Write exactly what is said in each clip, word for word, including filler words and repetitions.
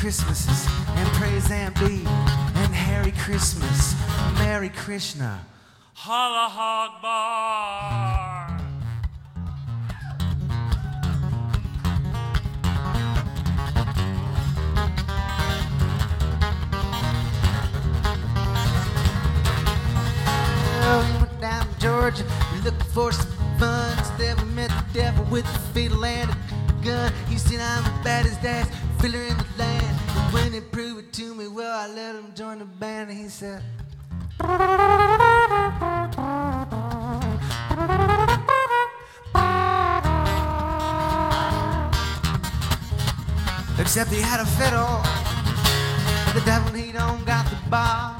Christmases and praise and be and Harry Christmas, Merry Krishna, Holla Hog Bar. Well, we went down to Georgia, we looking for some fun. Instead we met the devil with the fatal and a gun. He said I'm the baddest ass filler in the land. And when he proved it to me, well, I let him join the band. And he said, except he had a fiddle, but the devil, he don't got the bar.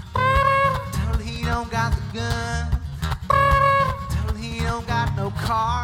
Devil, he don't got the gun. Devil, he don't got no car.